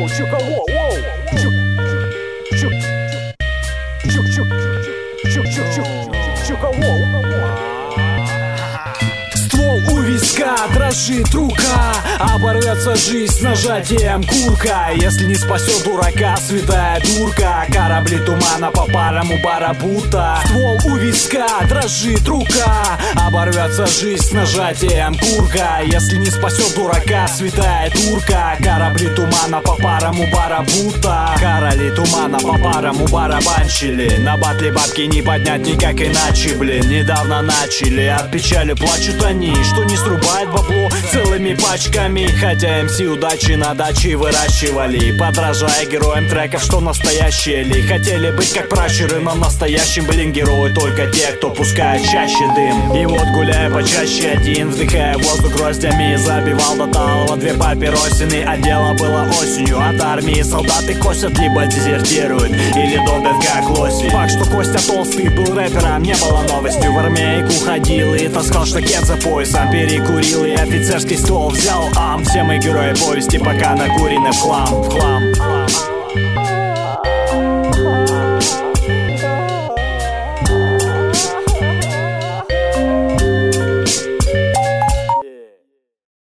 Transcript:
Ствол у виска, дрожит рука, оборвется жизнь с нажатием курка. Если не спасет дурака святая дурка, корабли тумана по парам у барабута. Ствол у виска, дрожит рука, оборвется жизнь с нажатием курка. Если не спасет дурака святая дурка, корабли тумана по парам у барабута. Короли тумана по парам у барабанщили. На батле бабки не поднять никак иначе, блин. Недавно начали, от печали плачут они, что не срубает бабло целыми пачками. Хотя МС удачи на даче выращивали, подражая героям треков, что настоящие ли. Хотели быть как пращуры, но настоящим, блин, герои только те, кто пускает чаще дым. И вот гуляя почаще один, вдыхая воздух гроздями, забивал до талого 2 папиросины. А дело было осенью, от армии солдаты косят, либо дезертируют, или долбят как лоси. Факт, что Костя Толстый был рэпером, не было новостью. В армейку ходил и таскал штакет за поясом, перекурил и офицерский ствол взял. Все мы герои повести, пока накурены в хлам.